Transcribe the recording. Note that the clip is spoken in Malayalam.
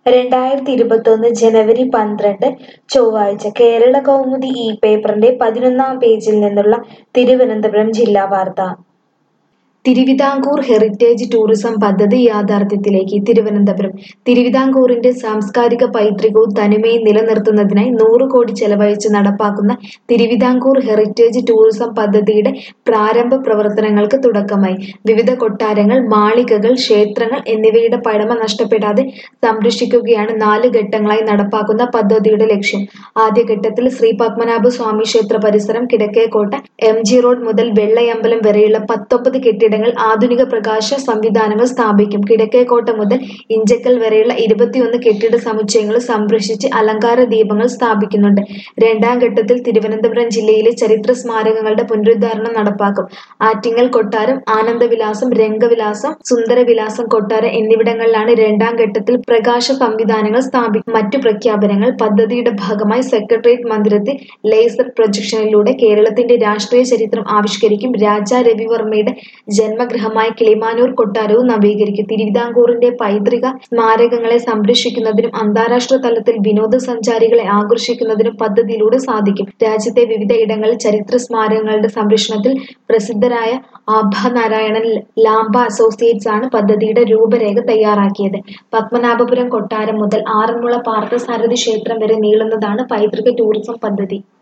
2021 ജനുവരി 12 ചൊവ്വാഴ്ച കേരള കൗമുദി ഈ പേപ്പറിന്റെ 11-ാം പേജിൽ നിന്നുള്ള തിരുവനന്തപുരം ജില്ലാ വാർത്ത. തിരുവിതാംകൂർ ഹെറിറ്റേജ് ടൂറിസം പദ്ധതി യാഥാർത്ഥ്യത്തിലേക്ക്. തിരുവനന്തപുരം. തിരുവിതാംകൂറിന്റെ സാംസ്കാരിക പൈതൃകവും തനിമയും നിലനിർത്തുന്നതിനായി 100 കോടി ചെലവഴിച്ച് നടപ്പാക്കുന്ന തിരുവിതാംകൂർ ഹെറിറ്റേജ് ടൂറിസം പദ്ധതിയുടെ പ്രാരംഭ പ്രവർത്തനങ്ങൾക്ക് തുടക്കമായി. വിവിധ കൊട്ടാരങ്ങൾ, മാളികകൾ, ക്ഷേത്രങ്ങൾ എന്നിവയുടെ പഴമ നഷ്ടപ്പെടാതെ സംരക്ഷിക്കുകയാണ് 4 ഘട്ടങ്ങളായി നടപ്പാക്കുന്ന പദ്ധതിയുടെ ലക്ഷ്യം. ആദ്യഘട്ടത്തിൽ ശ്രീ പത്മനാഭ സ്വാമി ക്ഷേത്ര പരിസരം, കിഴക്കേക്കോട്ട, MG റോഡ് മുതൽ വെള്ളയമ്പലം വരെയുള്ള 19 കെട്ടിടങ്ങൾ ആധുനിക പ്രകാശ സംവിധാനങ്ങൾ സ്ഥാപിക്കും. കിഴക്കേക്കോട്ട മുതൽ ഇഞ്ചക്കൽ വരെയുള്ള 21 കെട്ടിട സമുച്ചയങ്ങൾ സംരക്ഷിച്ച് അലങ്കാര ദീപങ്ങൾ സ്ഥാപിക്കുന്നുണ്ട്. രണ്ടാം ഘട്ടത്തിൽ തിരുവനന്തപുരം ജില്ലയിലെ ചരിത്ര സ്മാരകങ്ങളുടെ പുനരുദ്ധാരണം നടപ്പാക്കും. ആറ്റിങ്ങൽ കൊട്ടാരം, ആനന്ദവിലാസം, രംഗവിലാസം, സുന്ദരവിലാസം കൊട്ടാരം എന്നിവിടങ്ങളിലാണ് രണ്ടാം ഘട്ടത്തിൽ പ്രകാശ സംവിധാനങ്ങൾ സ്ഥാപിക്കും. മറ്റു പ്രഖ്യാപനങ്ങൾ. പദ്ധതിയുടെ ഭാഗമായി സെക്രട്ടേറിയറ്റ് മന്ദിരത്തിൽ ലേസർ പ്രൊജക്ഷനിലൂടെ കേരളത്തിന്റെ രാഷ്ട്രീയ ചരിത്രം ആവിഷ്കരിക്കും. രാജാ രവിവർമ്മയുടെ ജന്മഗൃഹമായ കിളിമാനൂർ കൊട്ടാരവും നവീകരിക്കും. തിരുവിതാംകൂറിന്റെ പൈതൃക സ്മാരകങ്ങളെ സംരക്ഷിക്കുന്നതിനും അന്താരാഷ്ട്ര തലത്തിൽ വിനോദസഞ്ചാരികളെ ആകർഷിക്കുന്നതിനും പദ്ധതിയിലൂടെ സാധിക്കും. രാജ്യത്തെ വിവിധ ഇടങ്ങളിൽ ചരിത്ര സ്മാരകങ്ങളുടെ സംരക്ഷണത്തിൽ പ്രസിദ്ധരായ ആഭാനാരായണൻ ലാംബ അസോസിയേറ്റ്സ് ആണ് പദ്ധതിയുടെ രൂപരേഖ തയ്യാറാക്കിയത്. പത്മനാഭപുരം കൊട്ടാരം മുതൽ ആറന്മുള പാർത്ഥസാരഥി ക്ഷേത്രം വരെ നീളുന്നതാണ് പൈതൃക ടൂറിസം പദ്ധതി.